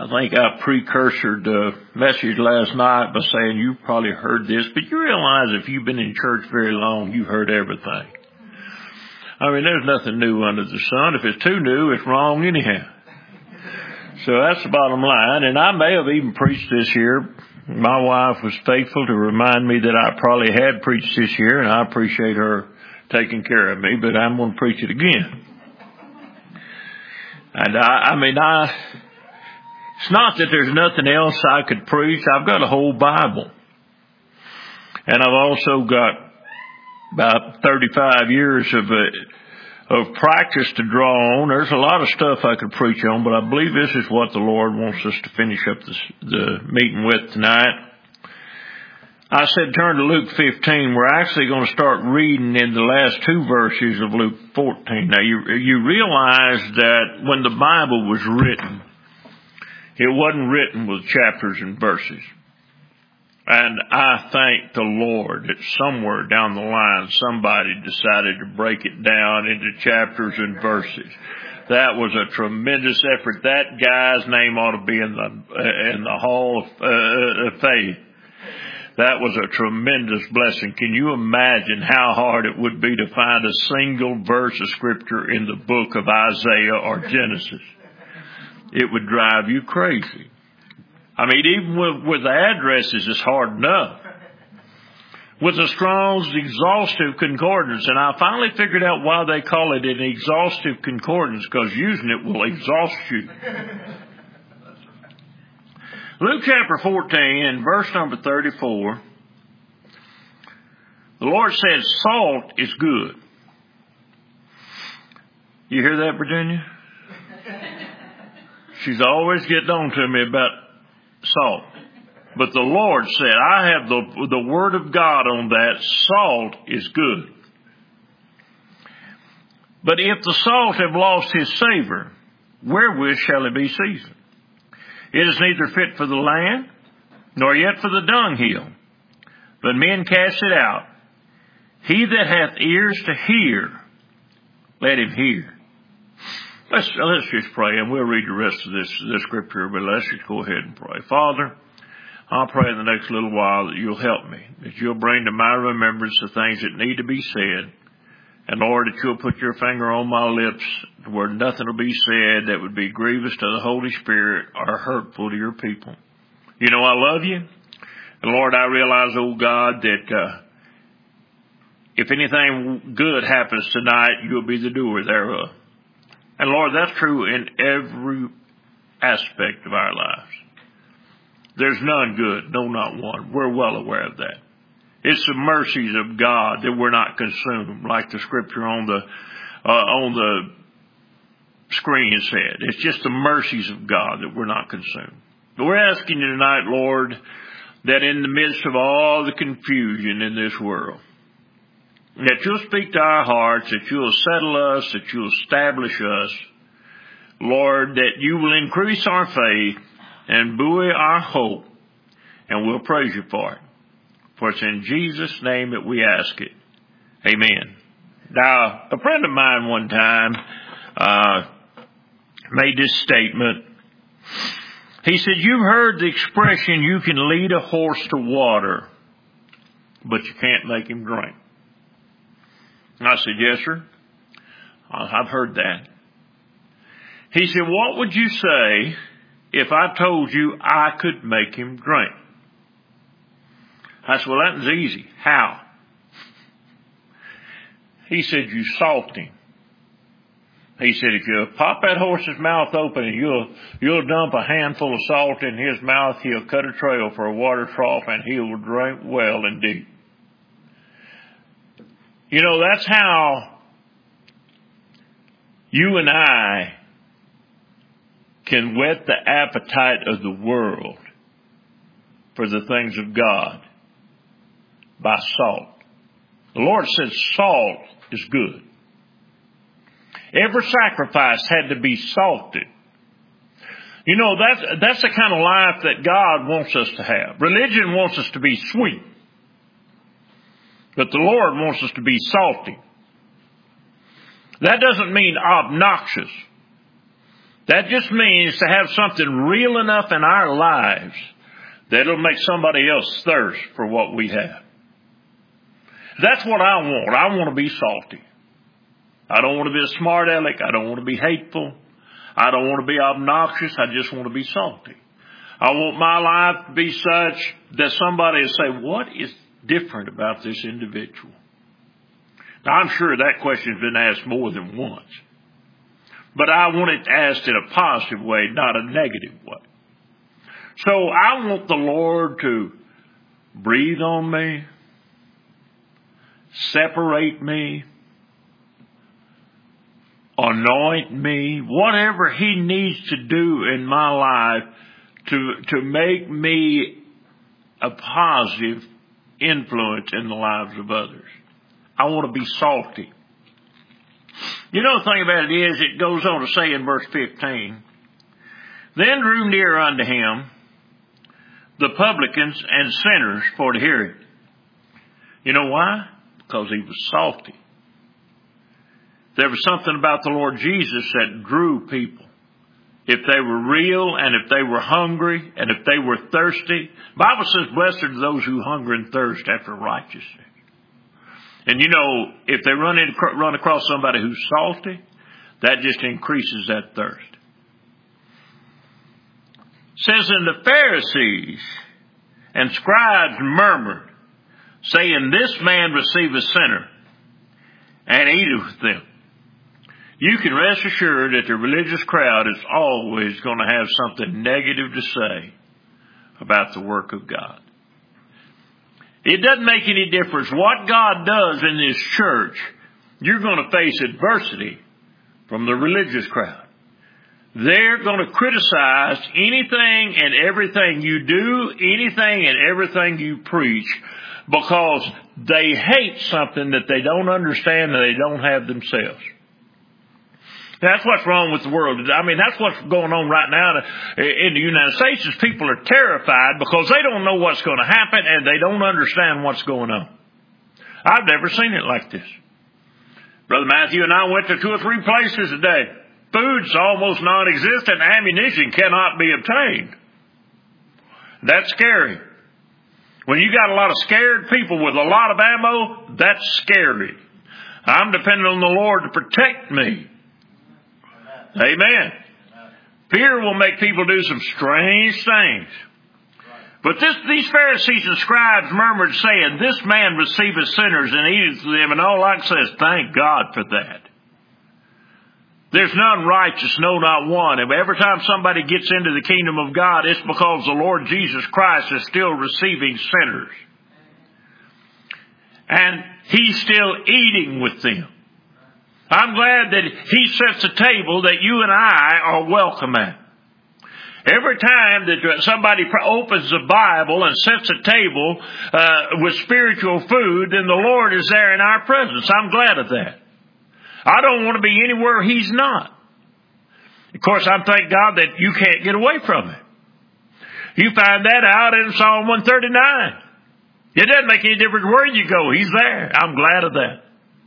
I think I precursored the message last night by saying you've probably heard this, but you realize if you've been in church very long, you've heard everything. I mean, there's nothing new under the sun. If it's too new, it's wrong anyhow. So that's the bottom line. And I may have even preached this year. My wife was faithful to remind me that I probably had preached this year, and I appreciate her taking care of me, but I'm going to preach it again. And it's not that there's nothing else I could preach. I've got a whole Bible. And I've also got about 35 years of practice to draw on. There's a lot of stuff I could preach on, but I believe this is what the Lord wants us to finish up the meeting with tonight. I said turn to Luke 15. We're actually going to start reading in the last two verses of Luke 14. Now you realize that when the Bible was written, it wasn't written with chapters and verses. And I thank the Lord that somewhere down the line somebody decided to break it down into chapters and verses. That was a tremendous effort. That guy's name ought to be in the Hall of Faith. That was a tremendous blessing. Can you imagine how hard it would be to find a single verse of Scripture in the book of Isaiah or Genesis? It would drive you crazy. I mean, even with the addresses, it's hard enough. With the Strong's Exhaustive Concordance, and I finally figured out why they call it an exhaustive concordance, because using it will exhaust you. Luke chapter 14, verse number 34, the Lord says, salt is good. You hear that, Virginia? She's always getting on to me about salt. But the Lord said, I have the word of God on that. Salt is good. But if the salt have lost his savor, wherewith shall it be seasoned? It is neither fit for the land, nor yet for the dunghill. But men cast it out. He that hath ears to hear, let him hear. Let's just pray, and we'll read the rest of this scripture, but let's just go ahead and pray. Father, I'll pray in the next little while that you'll help me, that you'll bring to my remembrance the things that need to be said, and Lord, that you'll put your finger on my lips where nothing will be said that would be grievous to the Holy Spirit or hurtful to your people. You know I love you, and Lord, I realize, oh God, that if anything good happens tonight, you'll be the doer thereof. And Lord, that's true in every aspect of our lives. There's none good, no, not one. We're well aware of that. It's the mercies of God that we're not consumed, like the scripture on the screen said. It's just the mercies of God that we're not consumed. But we're asking you tonight, Lord, that in the midst of all the confusion in this world, that you'll speak to our hearts, that you'll settle us, that you'll establish us, Lord, that you will increase our faith and buoy our hope, and we'll praise you for it. For it's in Jesus' name that we ask it. Amen. Now, a friend of mine one time made this statement. He said, you've heard the expression, you can lead a horse to water, but you can't make him drink. And I said, yes, sir. I've heard that. He said, what would you say if I told you I could make him drink? I said, well, that was easy. How? He said, you salt him. He said, if you pop that horse's mouth open and you'll dump a handful of salt in his mouth, he'll cut a trail for a water trough and he will drink well and deep. You know, that's how you and I can whet the appetite of the world for the things of God by salt. The Lord said salt is good. Every sacrifice had to be salted. You know, that's the kind of life that God wants us to have. Religion wants us to be sweet. But the Lord wants us to be salty. That doesn't mean obnoxious. That just means to have something real enough in our lives that it'll make somebody else thirst for what we have. That's what I want. I want to be salty. I don't want to be a smart aleck. I don't want to be hateful. I don't want to be obnoxious. I just want to be salty. I want my life to be such that somebody will say, what is different about this individual? Now, I'm sure that question's been asked more than once. But I want it asked in a positive way, not a negative way. So I want the Lord to breathe on me, separate me, anoint me, whatever He needs to do in my life to make me a positive influence in the lives of others. I want to be salty. You know, the thing about it is, it goes on to say in verse 15, then drew near unto Him the publicans and sinners for to hear it. You know why? Because He was salty. There was something about the Lord Jesus that drew people. If they were real, and if they were hungry, and if they were thirsty. The Bible says, blessed are those who hunger and thirst after righteousness. And you know, if they run across somebody who's salty, that just increases that thirst. It says, and the Pharisees and scribes murmured, saying, this man receiveth sinner, and eateth with them. You can rest assured that the religious crowd is always going to have something negative to say about the work of God. It doesn't make any difference what God does in this church. You're going to face adversity from the religious crowd. They're going to criticize anything and everything you do, anything and everything you preach, because they hate something that they don't understand and they don't have themselves. That's what's wrong with the world. I mean, that's what's going on right now in the United States is people are terrified because they don't know what's going to happen and they don't understand what's going on. I've never seen it like this. Brother Matthew and I went to 2 or 3 places a day. Food's almost non-existent. Ammunition cannot be obtained. That's scary. When you got a lot of scared people with a lot of ammo, that's scary. I'm depending on the Lord to protect me. Amen. Fear will make people do some strange things. But these Pharisees and scribes murmured, saying, this man receiveth sinners and eateth with them. And all I can say is, thank God for that. There's none righteous, no, not one. And every time somebody gets into the kingdom of God, it's because the Lord Jesus Christ is still receiving sinners. And He's still eating with them. I'm glad that He sets a table that you and I are welcome at. Every time that somebody opens the Bible and sets a table with spiritual food, then the Lord is there in our presence. I'm glad of that. I don't want to be anywhere He's not. Of course, I thank God that you can't get away from it. You find that out in Psalm 139. It doesn't make any difference where you go. He's there. I'm glad of that.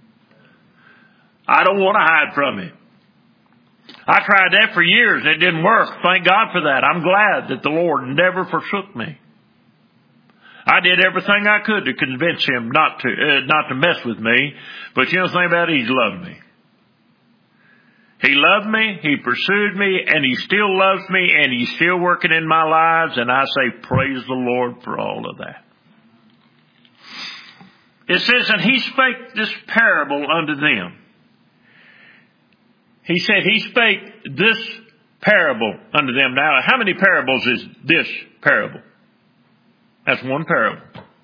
I don't want to hide from Him. I tried that for years and it didn't work. Thank God for that. I'm glad that the Lord never forsook me. I did everything I could to convince Him not to mess with me. But you know the thing about it? He's loved me. He loved me, He pursued me, and He still loves me, and He's still working in my lives, and I say praise the Lord for all of that. It says, and He spake this parable unto them. He said He spake this parable unto them. Now, how many parables is this parable? That's one parable.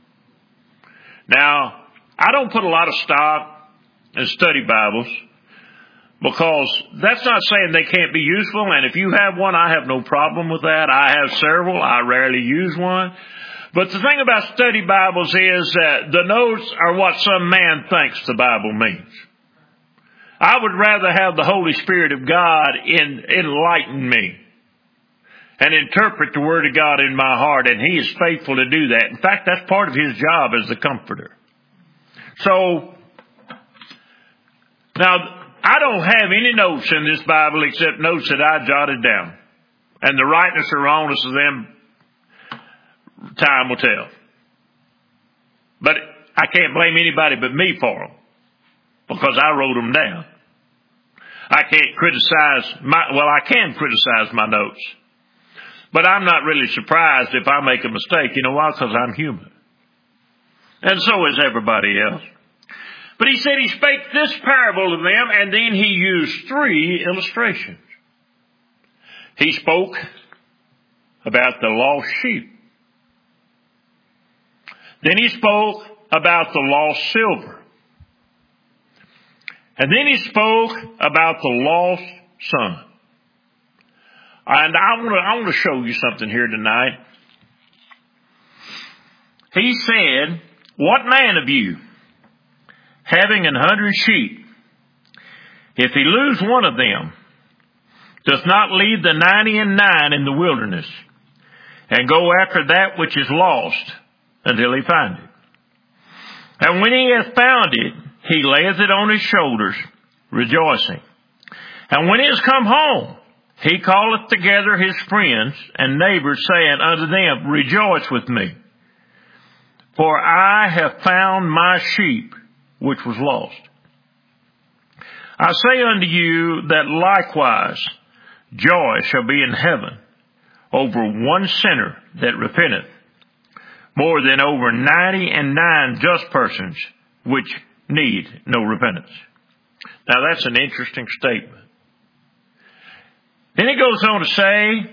Now, I don't put a lot of stock in study Bibles because that's not saying they can't be useful. And if you have one, I have no problem with that. I have several. I rarely use one. But the thing about study Bibles is that the notes are what some man thinks the Bible means. I would rather have the Holy Spirit of God enlighten me and interpret the Word of God in my heart, and He is faithful to do that. In fact, that's part of His job as the comforter. So, now, I don't have any notes in this Bible except notes that I jotted down. And the rightness or wrongness of them, time will tell. But I can't blame anybody but me for them, because I wrote them down. I can criticize my notes. But I'm not really surprised if I make a mistake. You know why? Because I'm human. And so is everybody else. But he said he spake this parable to them, and then he used 3 illustrations. He spoke about the lost sheep. Then he spoke about the lost silver. And then he spoke about the lost son. And I want to show you something here tonight. He said, what man of you, having 100 sheep, if he lose one of them, doth not leave the 99 in the wilderness, and go after that which is lost until he find it? And when he hath found it, he layeth it on his shoulders, rejoicing. And when he is come home, he calleth together his friends and neighbors, saying unto them, rejoice with me, for I have found my sheep which was lost. I say unto you that likewise joy shall be in heaven over one sinner that repenteth, more than over 99 just persons which need no repentance. Now that's an interesting statement. Then he goes on to say,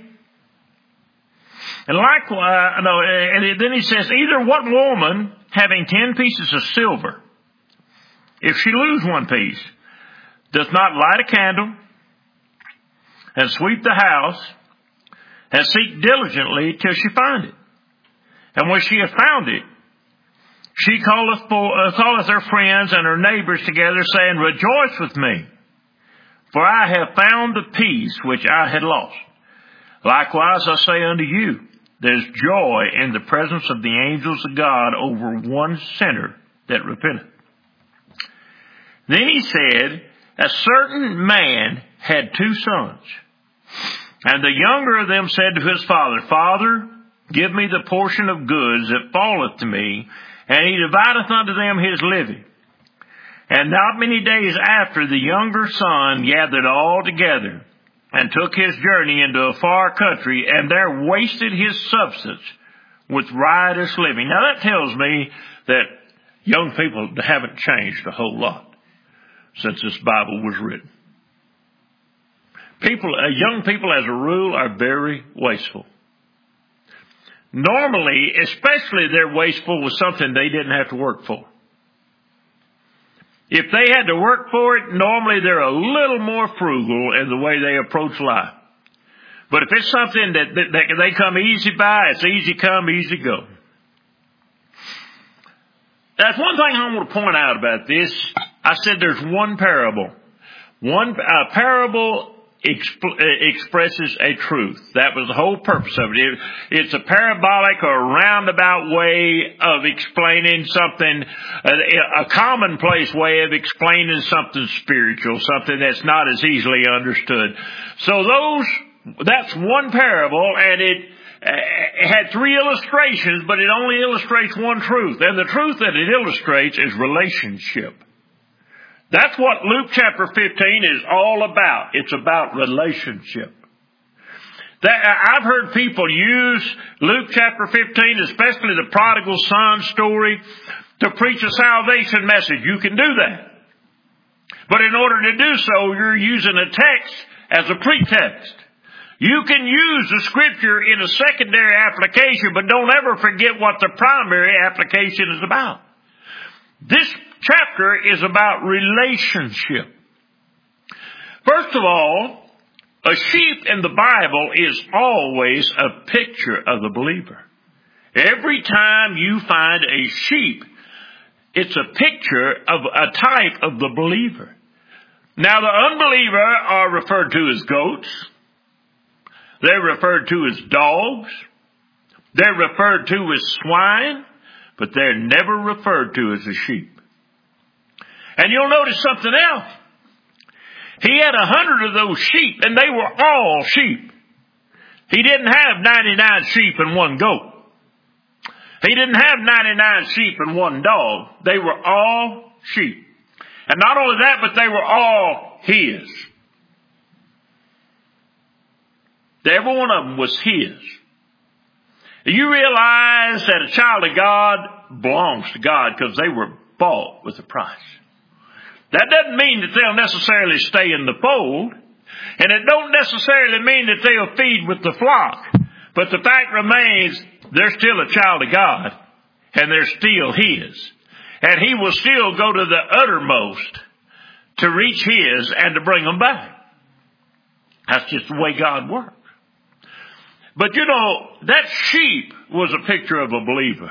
and then he says, either what woman having 10 pieces of silver, if she lose one piece, doth not light a candle and sweep the house and seek diligently till she find it? And when she hath found it, she calleth her friends and her neighbors together, saying, rejoice with me, for I have found the piece which I had lost. Likewise I say unto you, there's joy in the presence of the angels of God over one sinner that repenteth. Then he said, a certain man had 2 sons. And the younger of them said to his father, Father, give me the portion of goods that falleth to me. And he divideth unto them his living. And not many days after, the younger son gathered all together, and took his journey into a far country, and there wasted his substance with riotous living. Now that tells me that young people haven't changed a whole lot since this Bible was written. Young people as a rule are very wasteful. Normally, especially they're wasteful with something they didn't have to work for. If they had to work for it, normally they're a little more frugal in the way they approach life. But if it's something that they come easy by, it's easy come, easy go. That's one thing I want to point out about this. I said there's one parable. A parable expresses a truth. That was the whole purpose of it. It's a parabolic or roundabout way of explaining something, a commonplace way of explaining something spiritual, something that's not as easily understood. So that's one parable, and it had 3 illustrations, but it only illustrates one truth. And the truth that it illustrates is relationship. That's what Luke chapter 15 is all about. It's about relationship. I've heard people use Luke chapter 15, especially the prodigal son story, to preach a salvation message. You can do that. But in order to do so, you're using a text as a pretext. You can use the scripture in a secondary application, but don't ever forget what the primary application is about. This chapter is about relationship. First of all, a sheep in the Bible is always a picture of the believer. Every time you find a sheep, it's a picture of a type of the believer. Now, the unbeliever are referred to as goats. They're referred to as dogs. They're referred to as swine, but they're never referred to as a sheep. And you'll notice something else. He had 100 of those sheep, and they were all sheep. He didn't have 99 sheep and one goat. He didn't have 99 sheep and one dog. They were all sheep. And not only that, but they were all his. Every one of them was his. You realize that a child of God belongs to God because they were bought with a price. That doesn't mean that they'll necessarily stay in the fold, and it don't necessarily mean that they'll feed with the flock. But the fact remains, they're still a child of God, and they're still his. And he will still go to the uttermost to reach his and to bring them back. That's just the way God works. But you know, that sheep was a picture of a believer.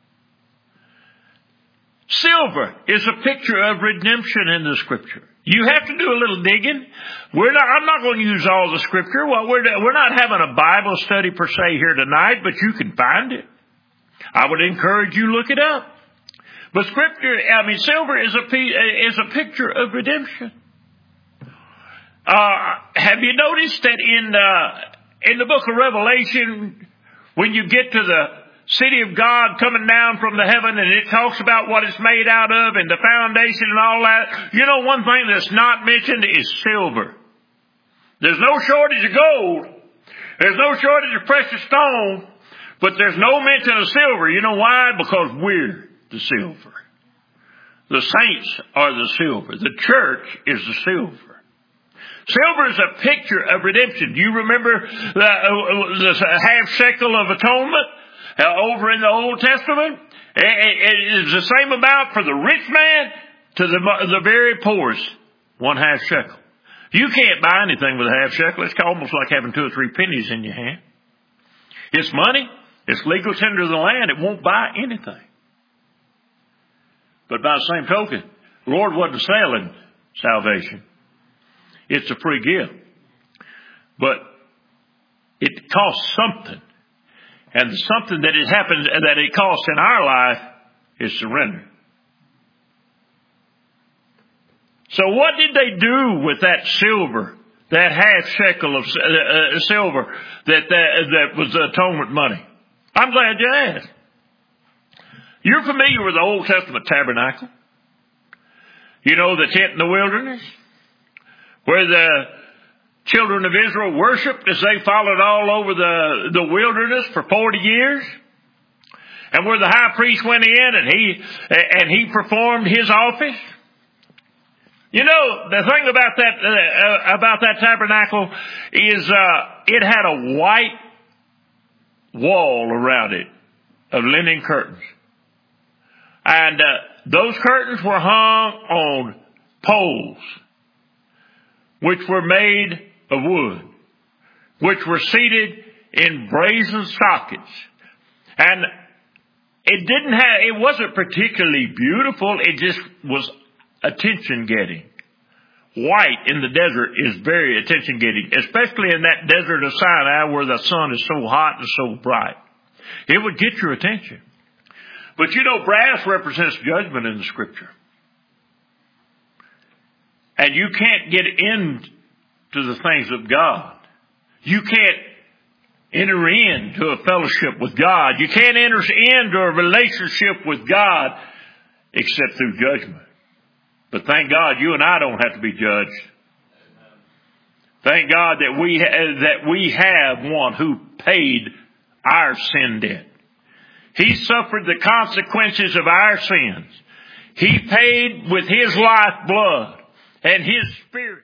Silver is a picture of redemption in the Scripture. You have to do a little digging. I'm not going to use all the Scripture. Well, we're not having a Bible study per se here tonight, but you can find it. I would encourage you to look it up. But silver is a picture of redemption. Have you noticed that in the book of Revelation, when you get to the city of God coming down from the heaven, and it talks about what it's made out of and the foundation and all that, you know, one thing that's not mentioned is silver. There's no shortage of gold. There's no shortage of precious stone, but there's no mention of silver. You know why? Because we're the silver. The saints are the silver. The church is the silver. Silver is a picture of redemption. Do you remember the half shekel of atonement over in the Old Testament? It is the same amount for the rich man to the very poorest. 1/2 shekel. You can't buy anything with a half shekel. It's almost like having 2 or 3 pennies in your hand. It's money. It's legal tender of the land. It won't buy anything. But by the same token, the Lord wasn't selling salvation. It's a free gift. But it costs something. And the something that it happens that it costs in our life is surrender. So what did they do with that silver, that half shekel of silver that was the atonement money? I'm glad you asked. You're familiar with the Old Testament tabernacle. You know, the tent in the wilderness, where the children of Israel worshiped as they followed all over the wilderness for 40 years. And where the high priest went in and he performed his office. You know, the thing about that tabernacle is it had a white wall around it of linen curtains. And those curtains were hung on poles, which were made of wood, which were seated in brazen sockets. And it wasn't particularly beautiful. It just was attention getting. White in the desert is very attention getting, especially in that desert of Sinai where the sun is so hot and so bright. It would get your attention. But you know, brass represents judgment in the Scripture. And you can't get into the things of God. You can't enter into a fellowship with God. You can't enter into a relationship with God except through judgment. But thank God you and I don't have to be judged. Thank God that we have one who paid our sin debt. He suffered the consequences of our sins. He paid with His lifeblood and His Spirit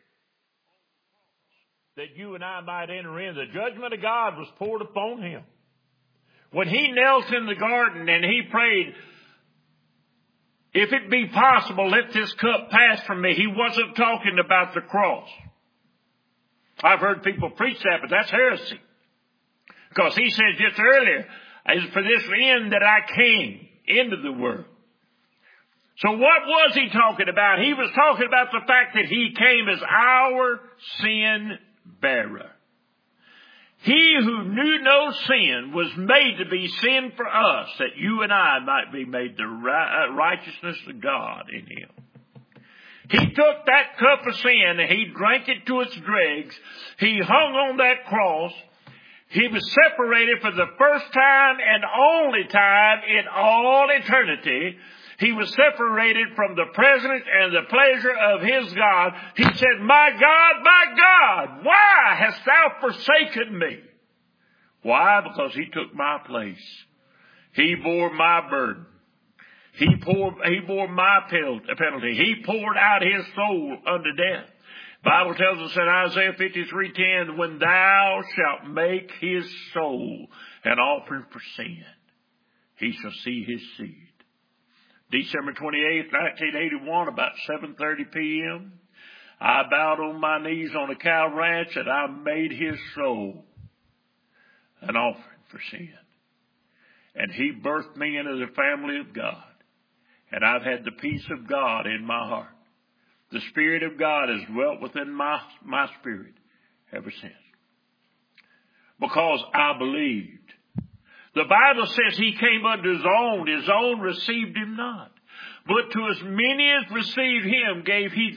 that you and I might enter in. The judgment of God was poured upon Him. When He knelt in the garden and He prayed, if it be possible, let this cup pass from me. He wasn't talking about the cross. I've heard people preach that, but that's heresy. Because He said just earlier, it's for this end that I came into the world. So what was He talking about? He was talking about the fact that He came as our sin bearer. He who knew no sin was made to be sin for us, that you and I might be made the righteousness of God in Him. He took that cup of sin and He drank it to its dregs. He hung on that cross. He was separated for the first time and only time in all eternity. He was separated from the presence and the pleasure of His God. He said, my God, why hast thou forsaken me? Why? Because He took my place. He bore my burden. He bore my penalty. He poured out His soul unto death. The Bible tells us in Isaiah 53:10, when thou shalt make his soul an offering for sin, he shall see his seed. December 28th, 1981, about 7:30 p.m., I bowed on my knees on a cow ranch and I made his soul an offering for sin. And He birthed me into the family of God. And I've had the peace of God in my heart. The Spirit of God has dwelt within my spirit ever since. Because I believed. The Bible says He came unto His own received Him not. But to as many as received Him gave He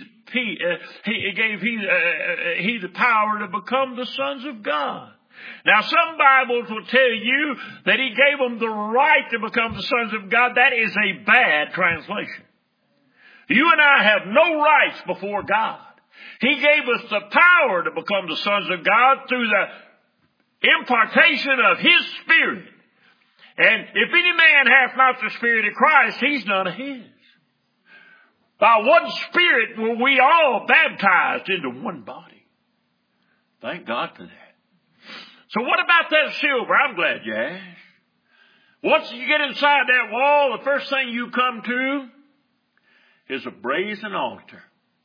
the power to become the sons of God. Now, some Bibles will tell you that He gave them the right to become the sons of God. That is a bad translation. You and I have no rights before God. He gave us the power to become the sons of God through the impartation of His Spirit. And if any man hath not the Spirit of Christ, he's none of His. By one Spirit were we all baptized into one body. Thank God for that. So what about that silver? I'm glad you asked. Once you get inside that wall, the first thing you come to is a brazen altar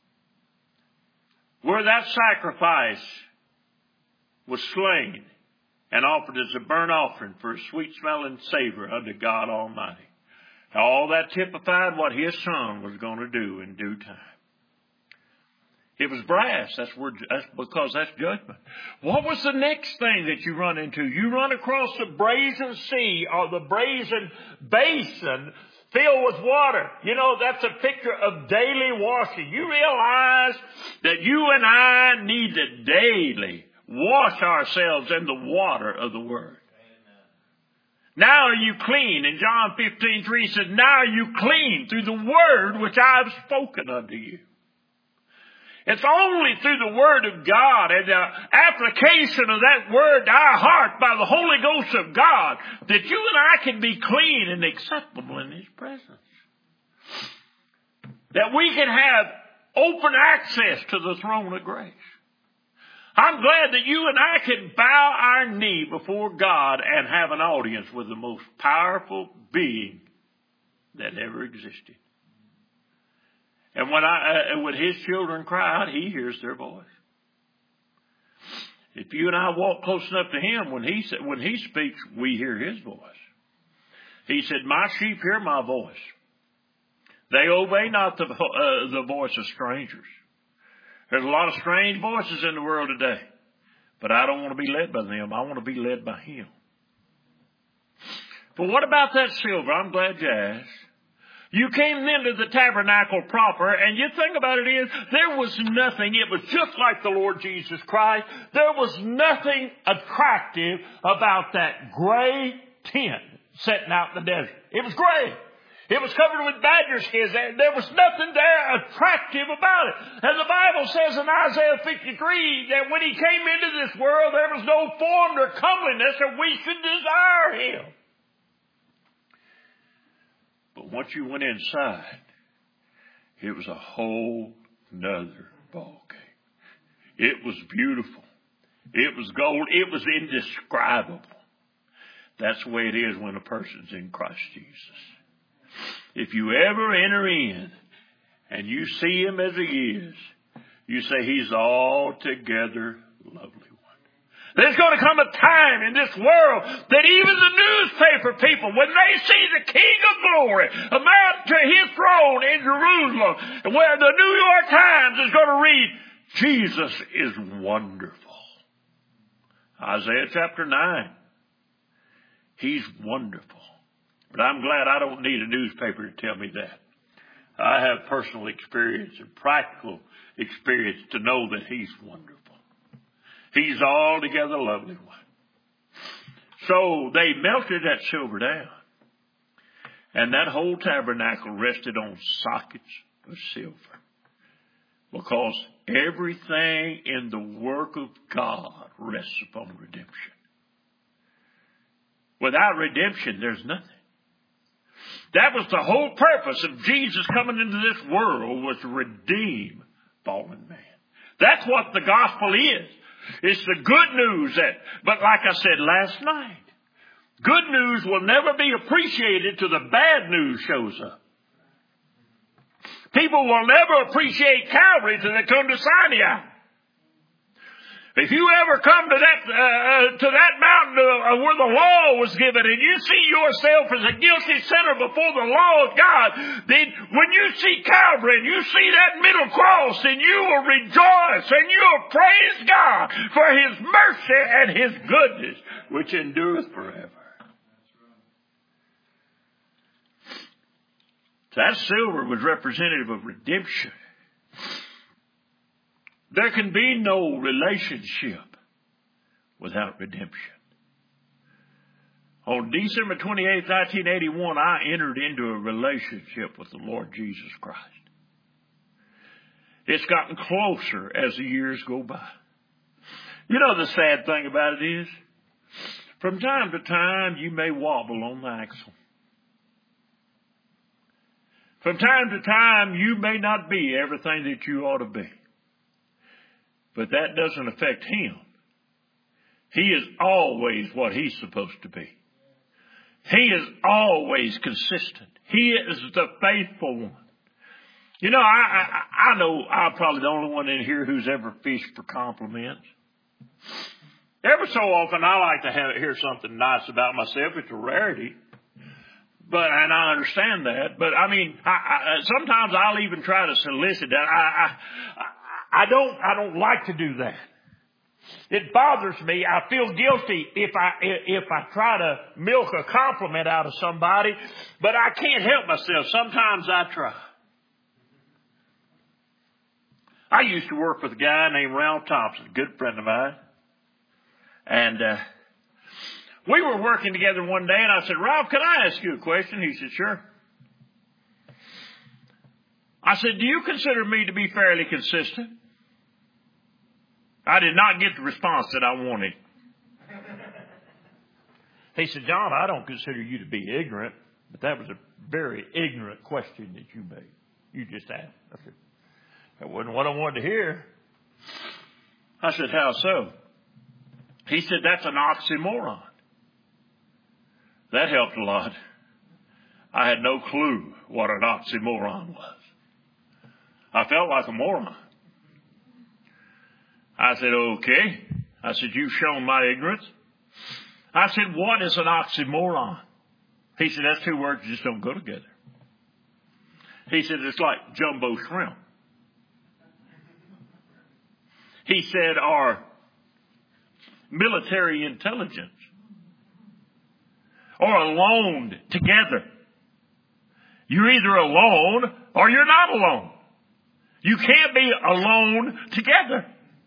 where that sacrifice was slain and offered as a burnt offering for a sweet-smelling savor unto God Almighty. All that typified what His Son was going to do in due time. It was brass. That's because that's judgment. What was the next thing that you run into? You run across the brazen sea or the brazen basin filled with water. You know, that's a picture of daily washing. You realize that you and I need to daily wash ourselves in the water of the Word. Now are you clean? In John 15:3 said, now are you clean through the word which I have spoken unto you. It's only through the Word of God and the application of that Word to our heart by the Holy Ghost of God that you and I can be clean and acceptable in His presence. That we can have open access to the throne of grace. I'm glad that you and I can bow our knee before God and have an audience with the most powerful being that ever existed. And when His children cry out, He hears their voice. If you and I walk close enough to Him, when He speaks, we hear His voice. He said, my sheep hear my voice. They obey not the voice of strangers. There's a lot of strange voices in the world today. But I don't want to be led by them. I want to be led by Him. But what about that silver? I'm glad you asked. You came into the tabernacle proper, and you think about it is, there was nothing, it was just like the Lord Jesus Christ, there was nothing attractive about that gray tent sitting out in the desert. It was gray. It was covered with badger skins. There was nothing there attractive about it. And the Bible says in Isaiah 53 that when He came into this world, there was no form or comeliness that we should desire Him. But once you went inside, it was a whole nother ballgame. It was beautiful. It was gold. It was indescribable. That's the way it is when a person's in Christ Jesus. If you ever enter in and you see Him as He is, you say He's altogether lovely. There's going to come a time in this world that even the newspaper people, when they see the King of Glory mount to His throne in Jerusalem, where the New York Times is going to read, Jesus is wonderful. Isaiah chapter 9. He's wonderful. But I'm glad I don't need a newspaper to tell me that. I have personal experience and practical experience to know that He's wonderful. He's altogether lovely one. So they melted that silver down. And that whole tabernacle rested on sockets of silver. Because everything in the work of God rests upon redemption. Without redemption, there's nothing. That was the whole purpose of Jesus coming into this world, was to redeem fallen man. That's what the gospel is. It's the good news but like I said last night, good news will never be appreciated till the bad news shows up. People will never appreciate Calvary till they come to Sinai. If you ever come to that mountain where the law was given, and you see yourself as a guilty sinner before the law of God, then when you see Calvary and you see that middle cross, then you will rejoice and you will praise God for His mercy and His goodness, which endureth forever. That silver was representative of redemption. There can be no relationship without redemption. On December 28, 1981, I entered into a relationship with the Lord Jesus Christ. It's gotten closer as the years go by. You know, the sad thing about it is, from time to time, you may wobble on the axle. From time to time, you may not be everything that you ought to be. But that doesn't affect Him. He is always what He's supposed to be. He is always consistent. He is the faithful one. You know, I know I'm probably the only one in here who's ever fished for compliments. Every so often I like to hear something nice about myself. It's a rarity. And I understand that. But I mean, sometimes I'll even try to solicit that. I don't like to do that. It bothers me. I feel guilty if I try to milk a compliment out of somebody, but I can't help myself. Sometimes I try. I used to work with a guy named Ralph Thompson, a good friend of mine. And we were working together one day, and I said, "Ralph, can I ask you a question?" He said, "Sure." I said, "Do you consider me to be fairly consistent?" I did not get the response that I wanted. He said, "John, I don't consider you to be ignorant," but that was a very ignorant question that you made. You just asked. I said, "That wasn't what I wanted to hear." I said, "How so?" He said, "That's an oxymoron." That helped a lot. I had no clue what an oxymoron was. I felt like a moron. I said, "Okay." I said, "You've shown my ignorance." I said, "What is an oxymoron?" He said, "That's two words that just don't go together." He said, "It's like jumbo shrimp." He said, "Or military intelligence. Or alone together. You're either alone or you're not alone. You can't be alone together."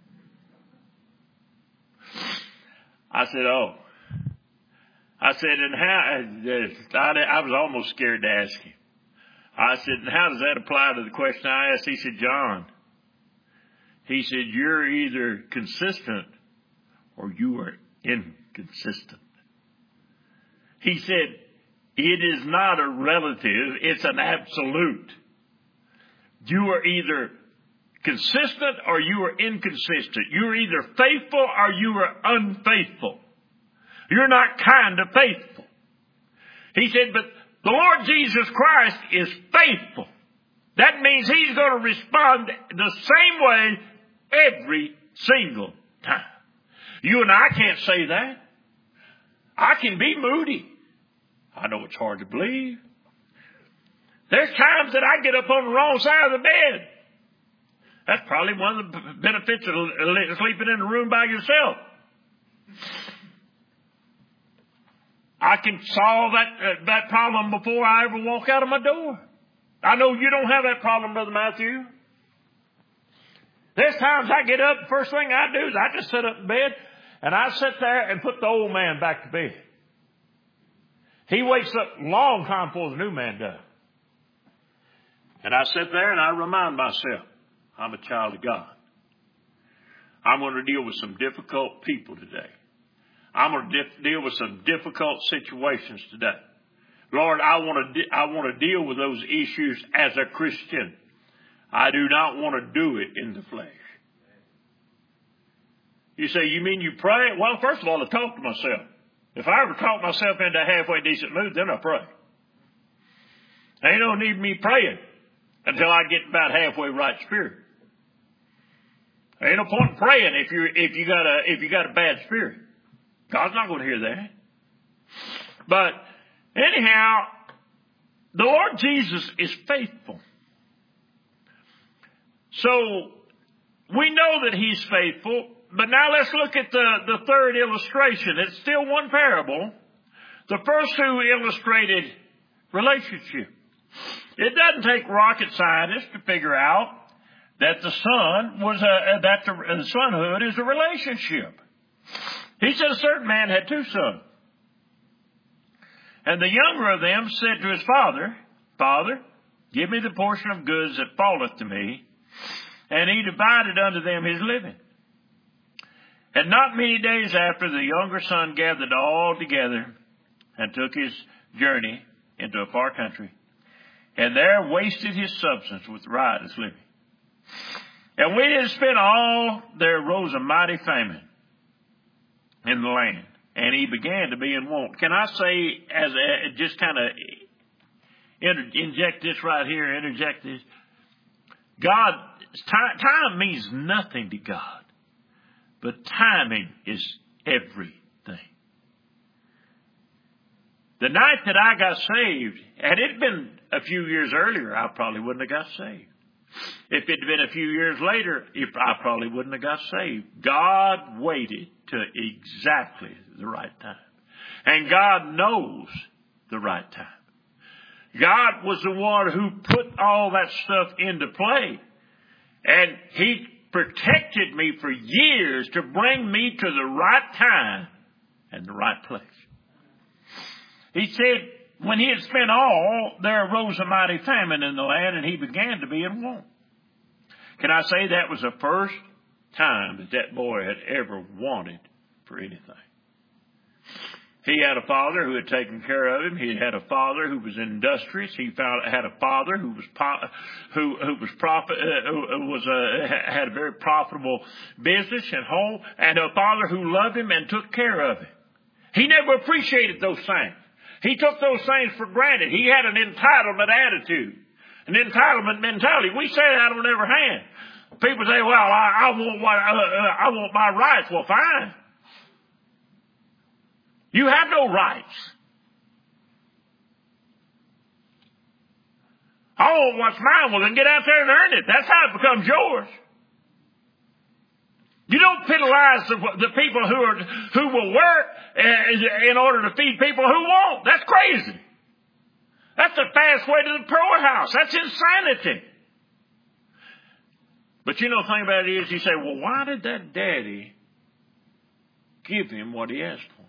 I said, "Oh." I said, "And how?" I was almost scared to ask him. I said, "And how does that apply to the question I asked?" He said, "John," he said, "you're either consistent or you are inconsistent." He said, "It is not a relative, it's an absolute. You are either consistent or you are inconsistent. You're either faithful or you are unfaithful. You're not kind of faithful." He said, "But the Lord Jesus Christ is faithful. That means He's going to respond the same way every single time. You and I can't say that. I can be moody. I know it's hard to believe. There's times that I get up on the wrong side of the bed. That's probably one of the benefits of sleeping in a room by yourself. I can solve that problem before I ever walk out of my door. I know you don't have that problem, Brother Matthew. There's times I get up, the first thing I do is I just sit up in bed, and I sit there and put the old man back to bed. He wakes up a long time before the new man does. And I sit there and I remind myself, I'm a child of God. I'm going to deal with some difficult people today. I'm going to deal with some difficult situations today. Lord, I want to deal with those issues as a Christian. I do not want to do it in the flesh. You say, you mean you pray? Well, first of all, I talk to myself. If I ever talk myself into a halfway decent mood, then I pray. Ain't no need me praying until I get about halfway right spirit. Ain't no point in praying if you got a bad spirit. God's not going to hear that. But anyhow, the Lord Jesus is faithful. So we know that He's faithful. But now let's look at the third illustration. It's still one parable. The first two illustrated relationship. It doesn't take rocket scientists to figure out that the son was that the sonhood is a relationship. He said a certain man had two sons. And the younger of them said to his father, Father, give me the portion of goods that falleth to me. And he divided unto them his living. And not many days after, the younger son gathered all together and took his journey into a far country, and there wasted his substance with riotous living. And when he had spent all, there arose a mighty famine in the land, and he began to be in want. Can I say, as just kind of interject this right here, interject this? God, time means nothing to God. But timing is everything. The night that I got saved, had it been a few years earlier, I probably wouldn't have got saved. If it had been a few years later, I probably wouldn't have got saved. God waited to exactly the right time. And God knows the right time. God was the one who put all that stuff into play. And He protected me for years to bring me to the right time and the right place. He said, when he had spent all, there arose a mighty famine in the land, and he began to be in want. Can I say that was the first time that boy had ever wanted for anything? He had a father who had taken care of him. He had a father who was industrious. He had a father who had a very profitable business and home, and a father who loved him and took care of him. He never appreciated those things. He took those things for granted. He had an entitlement attitude, an entitlement mentality. We say that on every hand. People say, "Well, I want my rights." Well, fine. You have no rights. I want what's mine. Well, then get out there and earn it. That's how it becomes yours. You don't penalize the people who will work in order to feed people who won't. That's crazy. That's the fast way to the poorhouse. That's insanity. But you know the thing about it is, you say, well, why did that daddy give him what he asked for?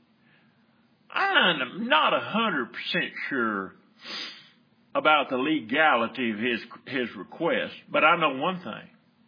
I'm not 100% sure about the legality of his request, but I know one thing.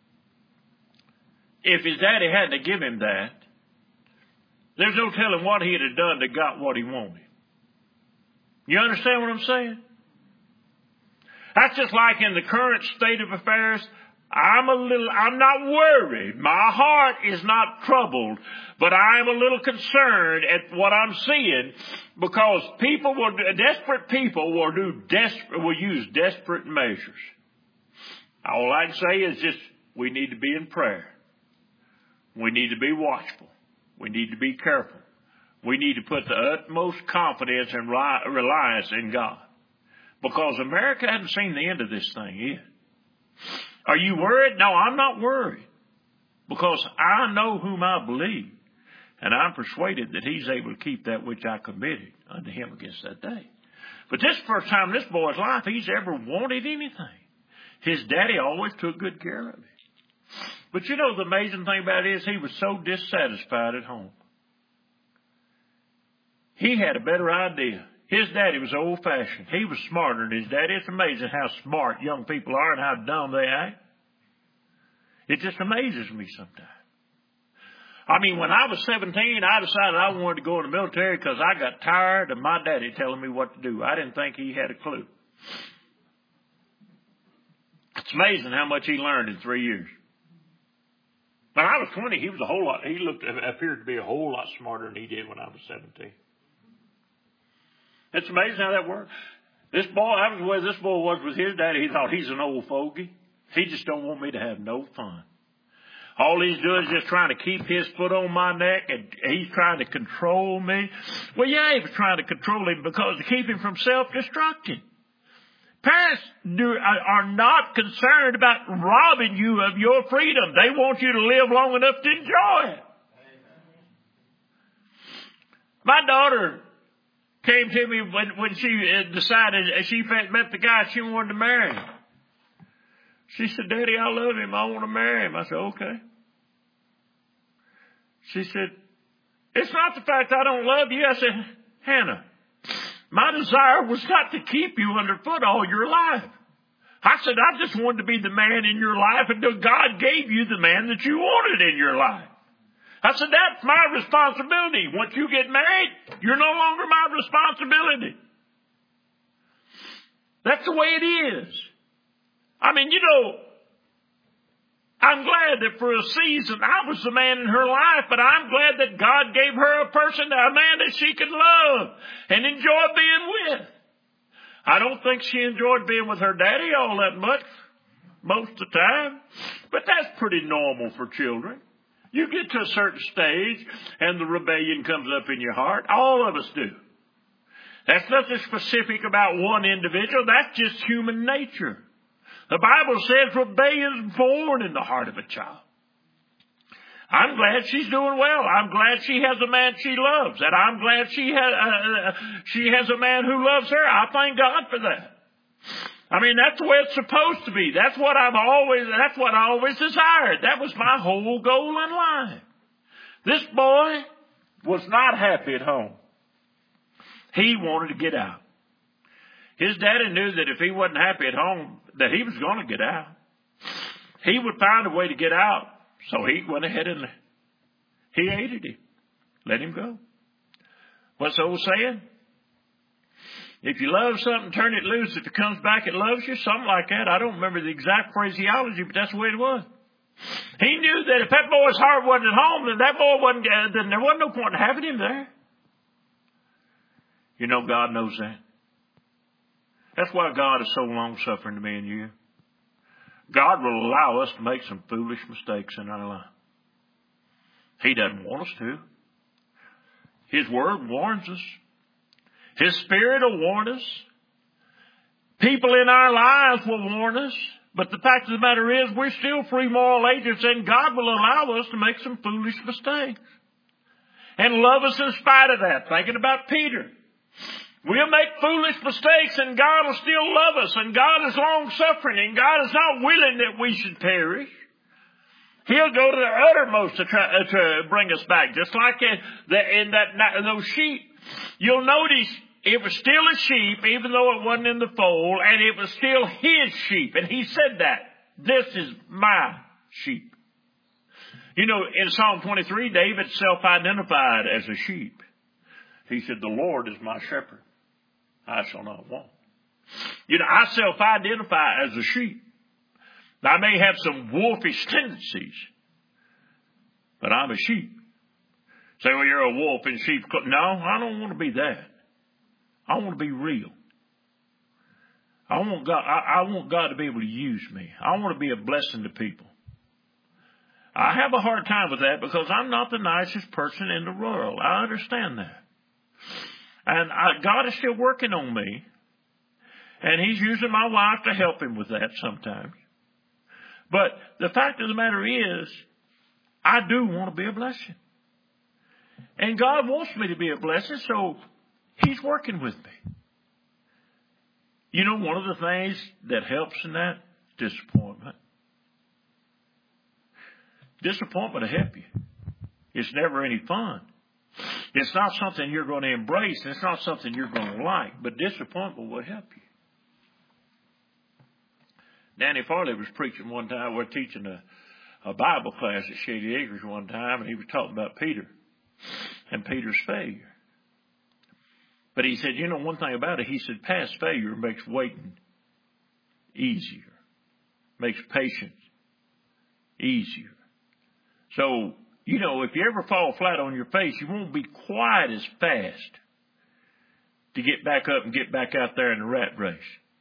If his daddy hadn't given him that, there's no telling what he'd have done to got what he wanted. You understand what I'm saying? That's just like in the current state of affairs. I'm not worried. My heart is not troubled, but I'm a little concerned at what I'm seeing, because desperate people will use desperate measures. All I can say is just, we need to be in prayer. We need to be watchful. We need to be careful. We need to put the utmost confidence and reliance in God, because America hasn't seen the end of this thing yet. Are you worried? No, I'm not worried, because I know whom I believe, and I'm persuaded that He's able to keep that which I committed unto Him against that day. But this is the first time in this boy's life he's ever wanted anything. His daddy always took good care of him. But you know the amazing thing about it is he was so dissatisfied at home. He had a better idea. His daddy was old-fashioned. He was smarter than his daddy. It's amazing how smart young people are and how dumb they act. It just amazes me sometimes. I mean, when I was 17, I decided I wanted to go in the military because I got tired of my daddy telling me what to do. I didn't think he had a clue. It's amazing how much he learned in 3 years. When I was 20, he was a whole lot. He appeared to be a whole lot smarter than he did when I was 17. It's amazing how that works. This boy, that was the way this boy was with his daddy. He thought he's an old fogey. He just don't want me to have no fun. All he's doing is just trying to keep his foot on my neck, and he's trying to control me. Well, yeah, he was trying to control him because to keep him from self-destruction. Parents are not concerned about robbing you of your freedom. They want you to live long enough to enjoy it. My daughter came to me when she decided she met the guy she wanted to marry. She said, Daddy, I love him. I want to marry him. I said, okay. She said, it's not the fact I don't love you. I said, Hannah, my desire was not to keep you underfoot all your life. I said, I just wanted to be the man in your life until God gave you the man that you wanted in your life. I said, that's my responsibility. Once you get married, you're no longer my responsibility. That's the way it is. I mean, you know, I'm glad that for a season I was the man in her life, but I'm glad that God gave her a person, a man that she could love and enjoy being with. I don't think she enjoyed being with her daddy all that much most of the time, but that's pretty normal for children. You get to a certain stage and the rebellion comes up in your heart. All of us do. That's nothing specific about one individual. That's just human nature. The Bible says rebellion is born in the heart of a child. I'm glad she's doing well. I'm glad she has a man she loves. And I'm glad she has a man who loves her. I thank God for that. I mean, that's the way it's supposed to be. That's what I always desired. That was my whole goal in life. This boy was not happy at home. He wanted to get out. His daddy knew that if he wasn't happy at home, that he was going to get out. He would find a way to get out. So he went ahead and he hated him. Let him go. What's the old saying? If you love something, turn it loose. If it comes back, it loves you. Something like that. I don't remember the exact phraseology, but that's the way it was. He knew that if that boy's heart wasn't at home, then then there wasn't no point in having him there. You know, God knows that. That's why God is so long-suffering to me and you. God will allow us to make some foolish mistakes in our life. He doesn't want us to. His Word warns us. His Spirit will warn us. People in our lives will warn us. But the fact of the matter is, we're still free moral agents, and God will allow us to make some foolish mistakes. And love us in spite of that. Thinking about Peter. We'll make foolish mistakes and God will still love us, and God is long-suffering, and God is not willing that we should perish. He'll go to the uttermost to bring us back, just like in those sheep. You'll notice it was still a sheep, even though it wasn't in the fold, and it was still his sheep. And he said that. This is my sheep. You know, in Psalm 23, David self-identified as a sheep. He said, the Lord is my shepherd. I shall not want. You know, I self-identify as a sheep. I may have some wolfish tendencies, but I'm a sheep. Say, well, you're a wolf in sheep's clothing. No, I don't want to be that. I want to be real. I want God to be able to use me. I want to be a blessing to people. I have a hard time with that because I'm not the nicest person in the world. I understand that. And God is still working on me. And He's using my wife to help Him with that sometimes. But the fact of the matter is, I do want to be a blessing. And God wants me to be a blessing, so He's working with me. You know, one of the things that helps in that, disappointment. Disappointment will help you. It's never any fun. It's not something you're going to embrace. It's not something you're going to like. But disappointment will help you. Danny Farley was preaching one time. We're teaching a Bible class at Shady Acres one time, and he was talking about Peter and Peter's failure. But he said, you know, one thing about it, he said, past failure makes waiting easier, makes patience easier. So, you know, if you ever fall flat on your face, you won't be quite as fast to get back up and get back out there in the rat race.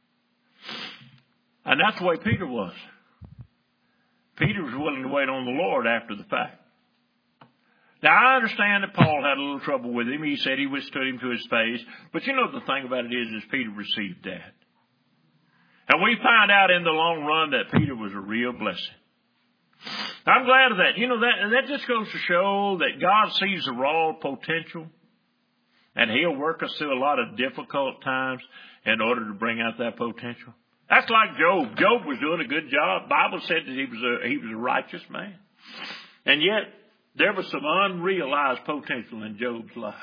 And that's the way Peter was. Peter was willing to wait on the Lord after the fact. Now, I understand that Paul had a little trouble with him. He said he withstood him to his face. But you know, the thing about it is Peter received that. And we find out in the long run that Peter was a real blessing. I'm glad of that. You know, that just goes to show that God sees the raw potential. And He'll work us through a lot of difficult times in order to bring out that potential. That's like Job. Job was doing a good job. The Bible said that he was a righteous man. And yet, there was some unrealized potential in Job's life.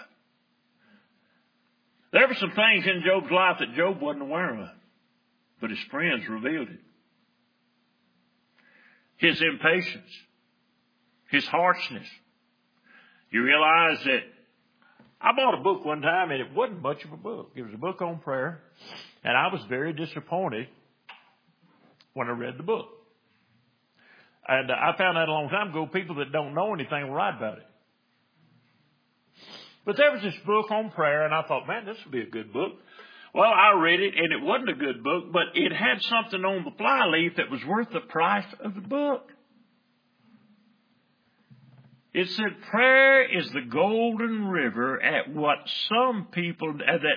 There were some things in Job's life that Job wasn't aware of. But his friends revealed it. His impatience. His harshness. You realize that I bought a book one time, and it wasn't much of a book. It was a book on prayer. And I was very disappointed when I read the book. And I found out a long time ago, people that don't know anything will write about it. But there was this book on prayer, and I thought, man, this would be a good book. Well, I read it, and it wasn't a good book, but it had something on the flyleaf that was worth the price of the book. It said, prayer is the golden river at which some people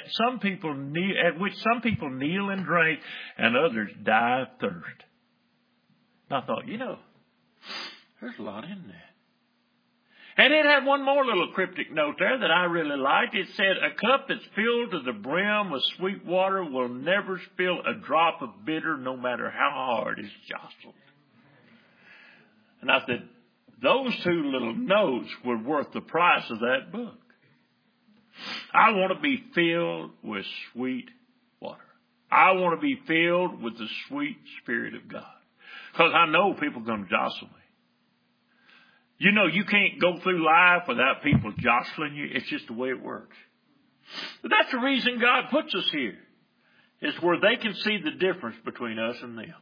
kneel and drink, and others die of thirst. And I thought, you know, there's a lot in that. And it had one more little cryptic note there that I really liked. It said, a cup that's filled to the brim with sweet water will never spill a drop of bitter, no matter how hard it's jostled. And I said, those two little notes were worth the price of that book. I want to be filled with sweet water. I want to be filled with the sweet Spirit of God. Because I know people are going to jostle me. You know, you can't go through life without people jostling you. It's just the way it works. But that's the reason God puts us here. It's where they can see the difference between us and them.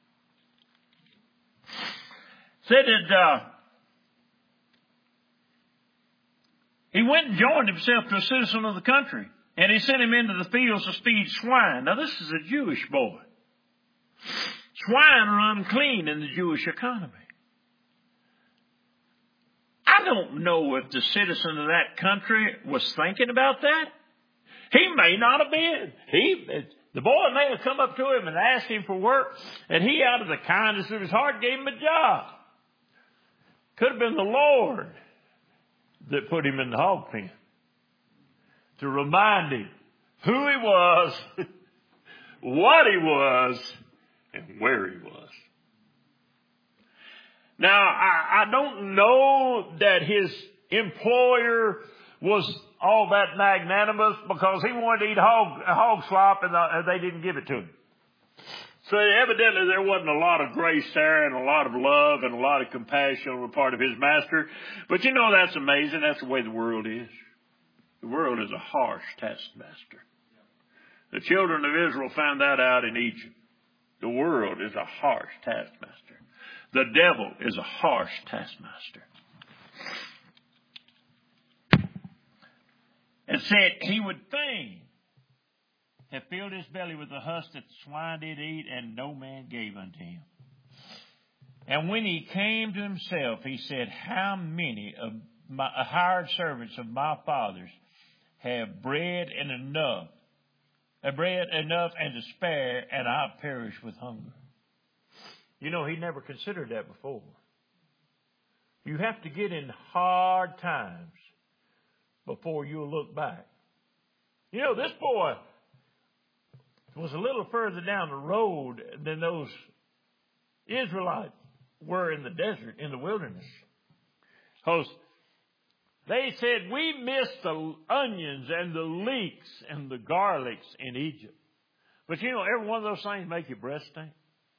Said that he went and joined himself to a citizen of the country, and he sent him into the fields to feed swine. Now, this is a Jewish boy. Swine are unclean in the Jewish economy. I don't know if the citizen of that country was thinking about that. He may not have been. The boy may have come up to him and asked him for work, and he, out of the kindness of his heart, gave him a job. Could have been the Lord that put him in the hog pen to remind him who he was, what he was, and where he was. Now, I don't know that his employer was all that magnanimous because he wanted to eat hog slop and they didn't give it to him. So evidently there wasn't a lot of grace there and a lot of love and a lot of compassion on the part of his master. But you know, that's amazing. That's the way the world is. The world is a harsh taskmaster. The children of Israel found that out in Egypt. The world is a harsh taskmaster. The devil is a harsh taskmaster. It said he would fain have filled his belly with the husk that the swine did eat, and no man gave unto him. And when he came to himself, he said, how many of my hired servants of my fathers have bread enough and to spare, and I perish with hunger. You know, he never considered that before. You have to get in hard times before you'll look back. You know, this boy was a little further down the road than those Israelites were in the desert, in the wilderness. Because they said, we missed the onions and the leeks and the garlics in Egypt. But you know, every one of those things make your breath stink.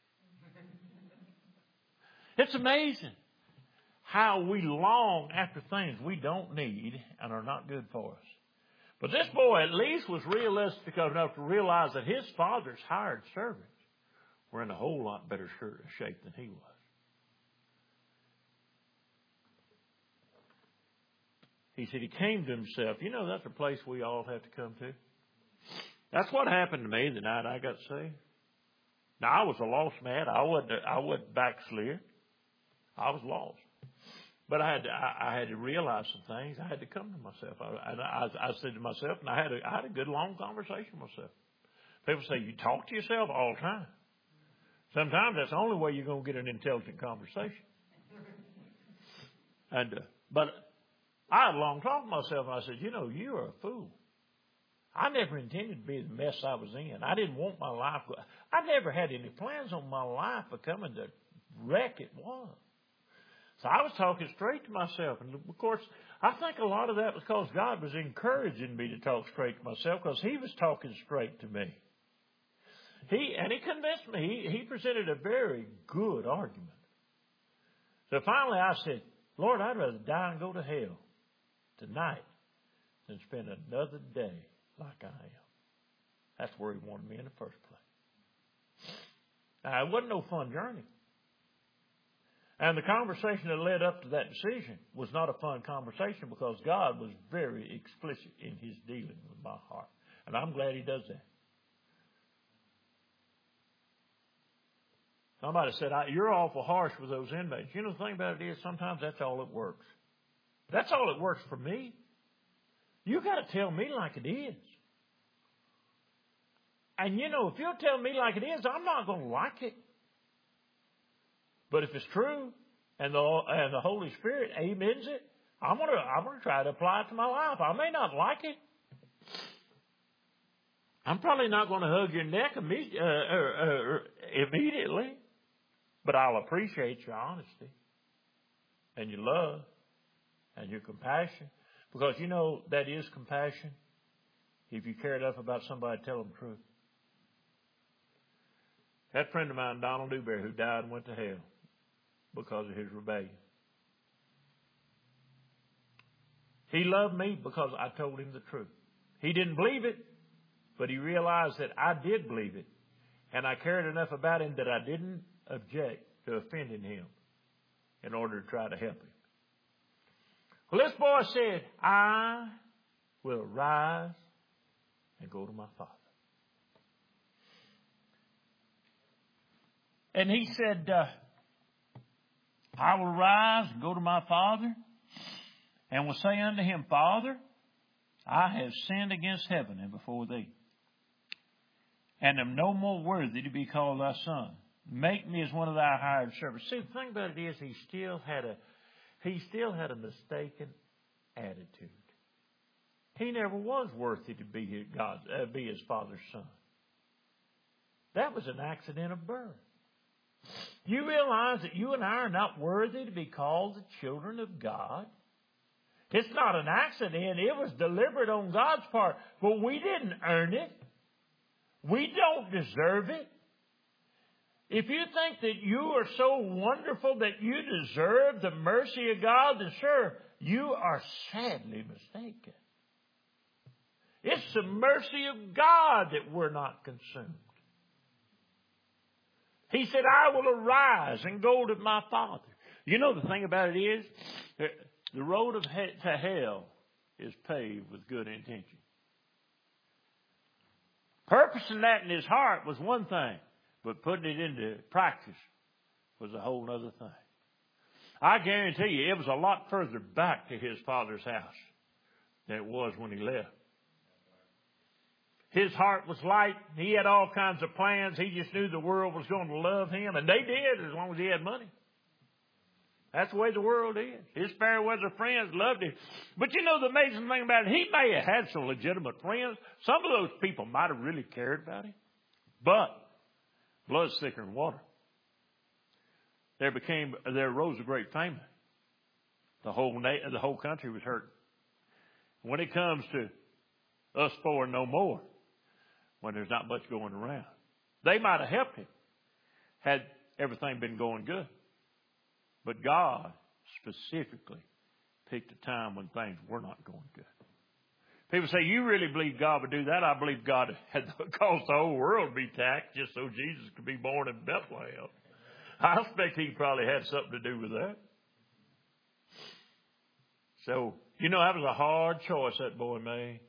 It's amazing how we long after things we don't need and are not good for us. But this boy at least was realistic enough to realize that his father's hired servants were in a whole lot better shape than he was. He said he came to himself. You know, that's a place we all have to come to. That's what happened to me the night I got saved. Now, I was a lost man. I wasn't backslid. I was lost. But I had to realize some things. I had to come to myself. I said to myself, and I had a good long conversation with myself. People say, you talk to yourself all the time. Sometimes that's the only way you're going to get an intelligent conversation. But I had a long talk to myself, and I said, you know, you are a fool. I never intended to be the mess I was in. I didn't want my life. I never had any plans on my life becoming the wreck it was. So I was talking straight to myself. And of course, I think a lot of that was because God was encouraging me to talk straight to myself, because He was talking straight to me. He convinced me. He presented a very good argument. So finally I said, Lord, I'd rather die and go to hell tonight than spend another day like I am. That's where He wanted me in the first place. Now, it wasn't no fun journey. And the conversation that led up to that decision was not a fun conversation, because God was very explicit in His dealing with my heart. And I'm glad He does that. Somebody said, you're awful harsh with those inmates. You know, the thing about it is, sometimes that's all it works. That's all it works for me. You got to tell me like it is. And you know, if you'll tell me like it is, I'm not going to like it. But if it's true, and the Holy Spirit amens it, I'm gonna try to apply it to my life. I may not like it. I'm probably not going to hug your neck immediately, but I'll appreciate your honesty and your love and your compassion, because you know that is compassion. If you care enough about somebody, tell them the truth. That friend of mine, Donald Dewberry, who died and went to hell because of his rebellion. He loved me because I told him the truth. He didn't believe it, but he realized that I did believe it. And I cared enough about him that I didn't object to offending him in order to try to help him. Well, this boy said, I will rise and go to my Father. And he said, I will rise and go to my Father, and will say unto him, Father, I have sinned against heaven and before thee, and am no more worthy to be called thy son. Make me as one of thy hired servants. See, the thing about it is, he still had a mistaken attitude. He never was worthy to be his father's son. That was an accident of birth. You realize that you and I are not worthy to be called the children of God? It's not an accident. It was deliberate on God's part. But we didn't earn it. We don't deserve it. If you think that you are so wonderful that you deserve the mercy of God, then sure, you are sadly mistaken. It's the mercy of God that we're not consumed. He said, I will arise and go to my Father. You know, the thing about it is, the road to hell is paved with good intention. Purposing that in his heart was one thing, but putting it into practice was a whole other thing. I guarantee you, it was a lot further back to his father's house than it was when he left. His heart was light. He had all kinds of plans. He just knew the world was going to love him, and they did as long as he had money. That's the way the world is. His fair weather friends loved him. But you know the amazing thing about it, he may have had some legitimate friends. Some of those people might have really cared about him. But blood's thicker than water. There arose a great famine. The whole country was hurt. When it comes to us four and no more, when there's not much going around, they might have helped him had everything been going good. But God specifically picked a time when things were not going good. People say, you really believe God would do that? I believe God had caused the whole world to be taxed just so Jesus could be born in Bethlehem. I expect he probably had something to do with that. So, that was a hard choice that boy made.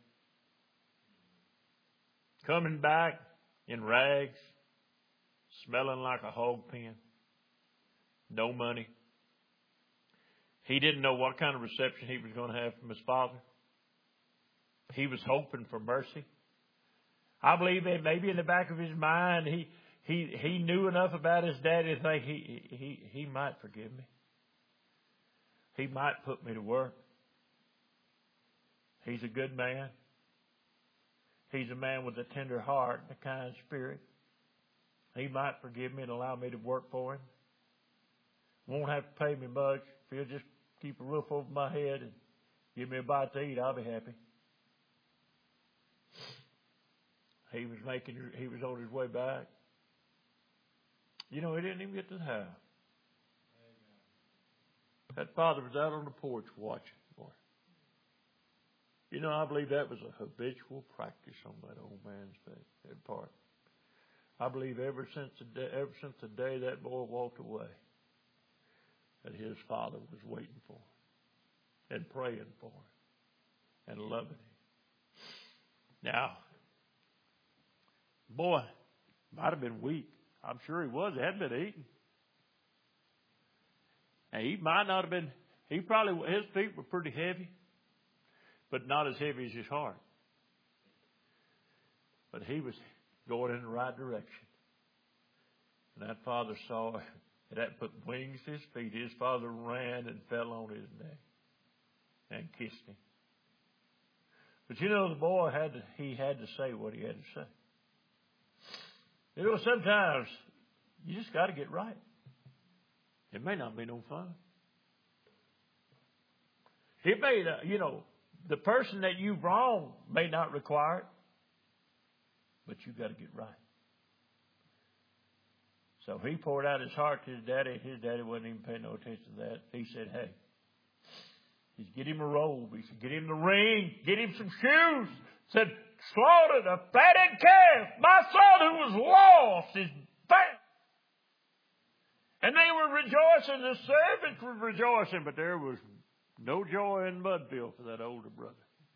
Coming back in rags, smelling like a hog pen, no money. He didn't know what kind of reception he was going to have from his father. He was hoping for mercy. I believe that maybe in the back of his mind, he knew enough about his daddy to think he might forgive me. He might put me to work. He's a good man. He's a man with a tender heart and a kind spirit. He might forgive me and allow me to work for him. Won't have to pay me much. If he'll just keep a roof over my head and give me a bite to eat, I'll be happy. He was on his way back. He didn't even get to the house. That father was out on the porch watching for him. I believe that was a habitual practice on that old man's part. I believe ever since the day that boy walked away, that his father was waiting for him and praying for him and loving him. Now, boy might have been weak. I'm sure he was. He hadn't been eating. And he might not have been, his feet were pretty heavy, but not as heavy as his heart. But he was going in the right direction. And that father saw it. And that put wings to his feet. His father ran and fell on his neck and kissed him. But the boy had to say what he had to say. Sometimes you just got to get right. It may not be no fun. It may, the person that you've wronged may not require it, but you got to get right. So he poured out his heart to his daddy. His daddy wasn't even paying no attention to that. He said, hey, he said, get him a robe. He said, get him the ring. Get him some shoes. Said, slaughtered a fatted calf. My son who was lost is back. And they were rejoicing. The servants were rejoicing. But there was no joy in Mudville for that older brother.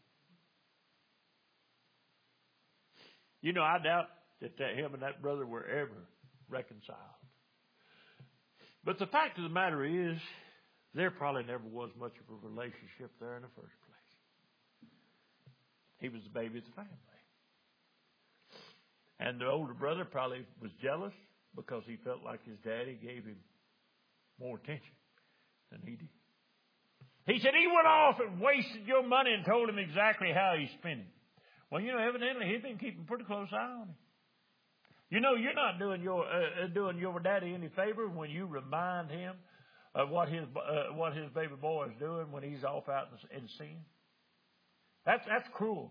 I doubt that him and that brother were ever reconciled. But the fact of the matter is, there probably never was much of a relationship there in the first place. He was the baby of the family. And the older brother probably was jealous because he felt like his daddy gave him more attention than he did. He said he went off and wasted your money and told him exactly how he spent it. Well, evidently he'd been keeping a pretty close eye on him. You're not doing your daddy any favor when you remind him of what his baby boy is doing when he's off out in sin. That's cruel.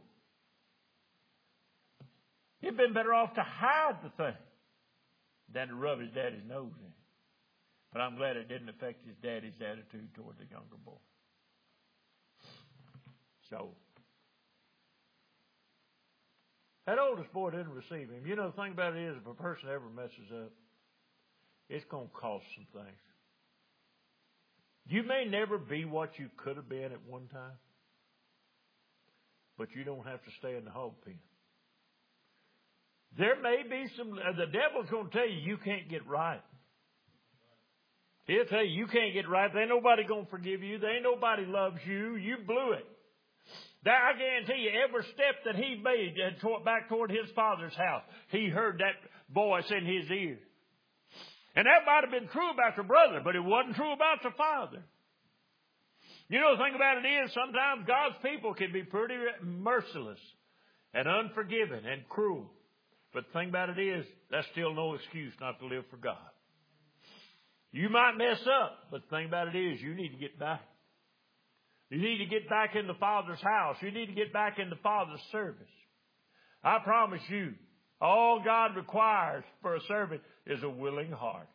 He'd been better off to hide the thing than to rub his daddy's nose in it. But I'm glad it didn't affect his daddy's attitude toward the younger boy. So, that oldest boy didn't receive him. The thing about it is, if a person ever messes up, it's going to cost some things. You may never be what you could have been at one time, but you don't have to stay in the hog pen. There may be the devil's going to tell you can't get right. He'll tell you can't get right. There ain't nobody going to forgive you. There ain't nobody loves you. You blew it. I guarantee you, every step that he made back toward his father's house, he heard that voice in his ear. And that might have been true about the brother, but it wasn't true about the father. The thing about it is, sometimes God's people can be pretty merciless and unforgiving and cruel. But the thing about it is, that's still no excuse not to live for God. You might mess up, but the thing about it is, you need to get back. You need to get back in the Father's house. You need to get back in the Father's service. I promise you, all God requires for a servant is a willing heart.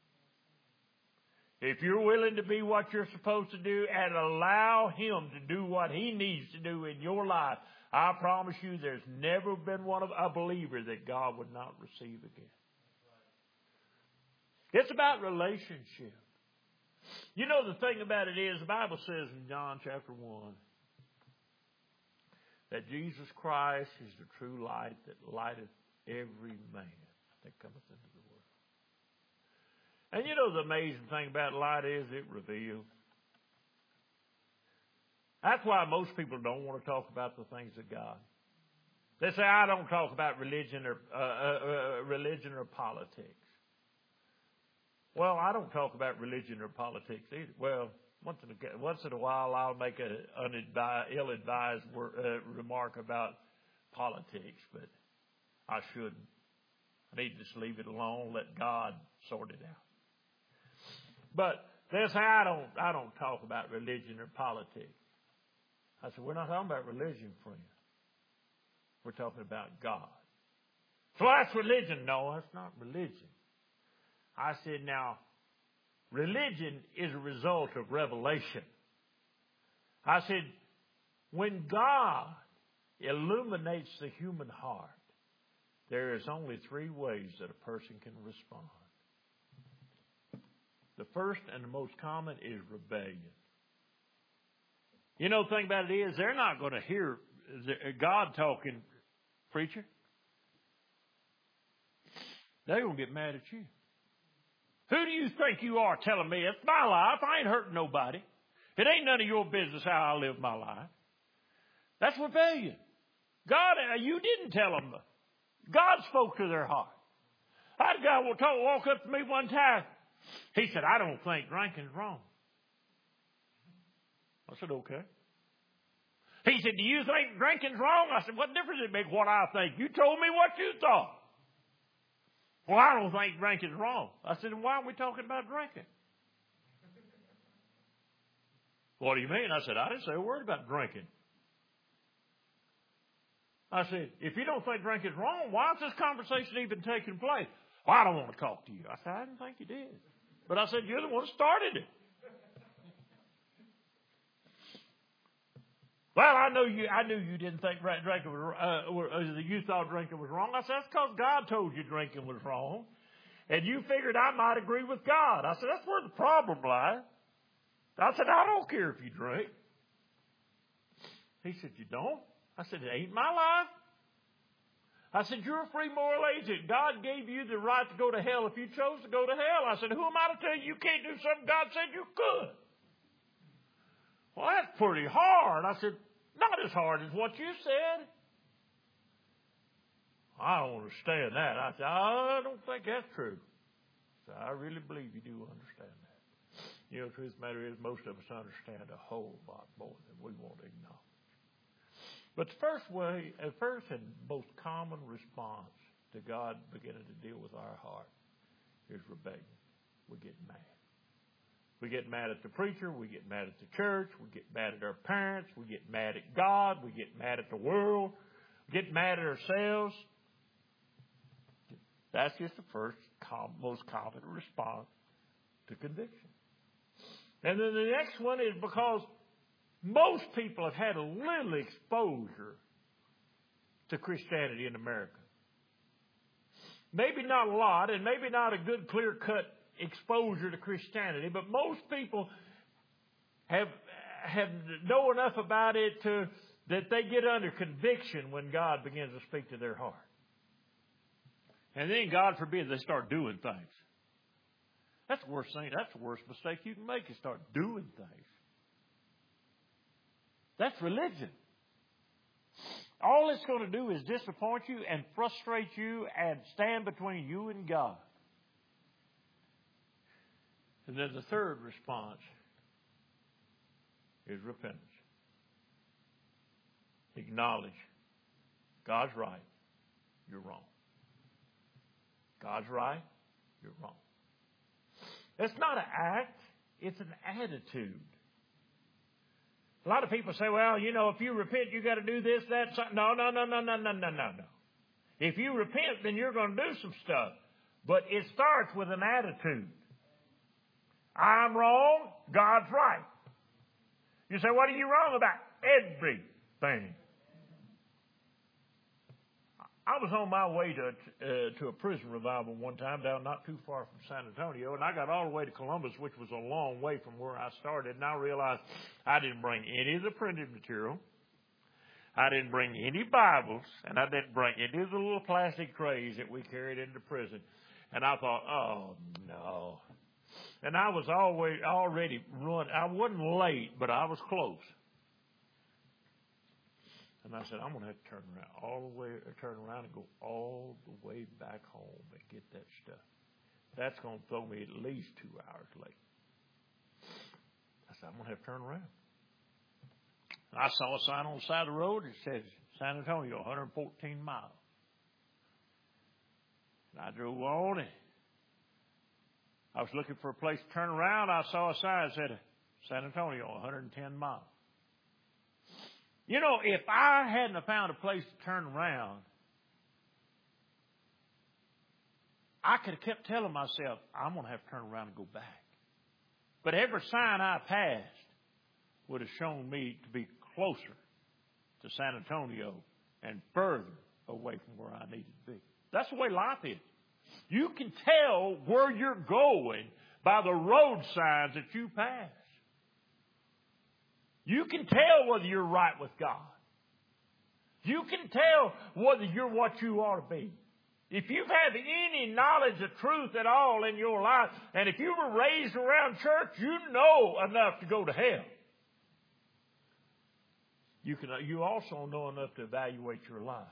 If you're willing to be what you're supposed to do and allow Him to do what He needs to do in your life, I promise you there's never been a believer that God would not receive again. It's about relationship. You know, the thing about it is, the Bible says in John chapter 1 that Jesus Christ is the true light that lighteth every man that cometh into the world. And you know the amazing thing about light is it reveals. That's why most people don't want to talk about the things of God. They say, I don't talk about religion or politics. Well, I don't talk about religion or politics either. Well, once in a while I'll make an ill-advised remark about politics, but I shouldn't. I need to just leave it alone, let God sort it out. But they say, I don't talk about religion or politics. I said, we're not talking about religion, friend. We're talking about God. So that's religion. No, that's not religion. I said, now, religion is a result of revelation. I said, when God illuminates the human heart, there is only 3 ways that a person can respond. The first and the most common is rebellion. You know, the thing about it is, they're not going to hear God talking, preacher. They're going to get mad at you. Who do you think you are telling me it's my life? I ain't hurting nobody. It ain't none of your business how I live my life. That's rebellion. God, you didn't tell them. God spoke to their heart. I had a guy walk up to me one time. He said, I don't think drinking's wrong. I said, okay. He said, do you think drinking's wrong? I said, what difference does it make what I think? You told me what you thought. Well, I don't think drinking's wrong. I said, why are we talking about drinking? What do you mean? I said, I didn't say a word about drinking. I said, if you don't think drinking's wrong, why is this conversation even taking place? Well, I don't want to talk to you. I said, I didn't think you did. But I said, you're the one who started it. Well, I knew you didn't think drinking was, you thought drinking was wrong. I said, that's because God told you drinking was wrong. And you figured I might agree with God. I said, that's where the problem lies. I said, I don't care if you drink. He said, you don't? I said, it ain't my life. I said, you're a free moral agent. God gave you the right to go to hell if you chose to go to hell. I said, who am I to tell you can't do something God said you could? Well, that's pretty hard. I said, not as hard as what you said. I don't understand that. I said, I don't think that's true. So I really believe you do understand that. You know, the truth of the matter is most of us understand a whole lot more than we want to acknowledge. But the first and most common response to God beginning to deal with our heart is rebellion. We get mad. We get mad at the preacher. We get mad at the church. We get mad at our parents. We get mad at God. We get mad at the world. We get mad at ourselves. That's just the first most common response to conviction. And then the next one is because most people have had a little exposure to Christianity in America. Maybe not a lot, and maybe not a good clear-cut exposure to Christianity, but most people have know enough about it that they get under conviction when God begins to speak to their heart. And then, God forbid, they start doing things. That's the worst thing. That's the worst mistake you can make is start doing things. That's religion. All it's going to do is disappoint you and frustrate you and stand between you and God. And then the third response is repentance. Acknowledge God's right, you're wrong. God's right, you're wrong. It's not an act, it's an attitude. A lot of people say, well, you know, if you repent, you got to do this, that, something. No. If you repent, then you're going to do some stuff. But it starts with an attitude. I'm wrong, God's right. You say, what are you wrong about? Everything. I was on my way to a prison revival one time down not too far from San Antonio, and I got all the way to Columbus, which was a long way from where I started, and I realized I didn't bring any of the printed material. I didn't bring any Bibles, and I didn't bring any of the little plastic trays that we carried into prison. And I thought, oh, no. And I was already run. I wasn't late, but I was close. And I said, I'm going to have to turn around and go all the way back home and get that stuff. That's going to throw me at least 2 hours late. I said, I'm going to have to turn around. And I saw a sign on the side of the road that says San Antonio, 114 miles. And I drove on and I was looking for a place to turn around. I saw a sign that said San Antonio, 110 miles. You know, if I hadn't found a place to turn around, I could have kept telling myself, I'm going to have to turn around and go back. But every sign I passed would have shown me to be closer to San Antonio and further away from where I needed to be. That's the way life is. You can tell where you're going by the road signs that you pass. You can tell whether you're right with God. You can tell whether you're what you ought to be. If you've had any knowledge of truth at all in your life, and if you were raised around church, you know enough to go to hell. You also know enough to evaluate your life.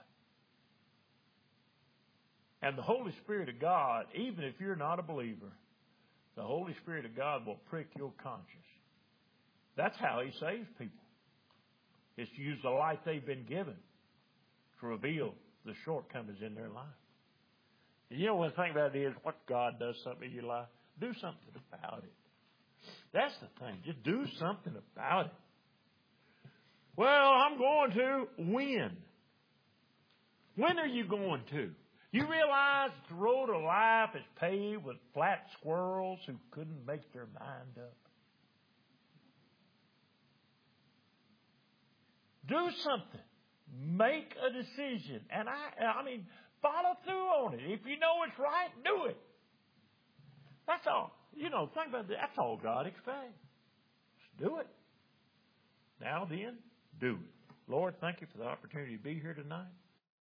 And the Holy Spirit of God, even if you're not a believer, the Holy Spirit of God will prick your conscience. That's how He saves people. It's to use the light they've been given to reveal the shortcomings in their life. And you know, one thing about it is, once God does something in your life, do something about it. That's the thing. Just do something about it. Well, I'm going to. When? When are you going to? You realize the road of life is paved with flat squirrels who couldn't make their mind up. Do something. Make a decision. And I mean, follow through on it. If you know it's right, do it. That's all. You know, think about that. That's all God expects. Just do it. Now then, do it. Lord, thank you for the opportunity to be here tonight.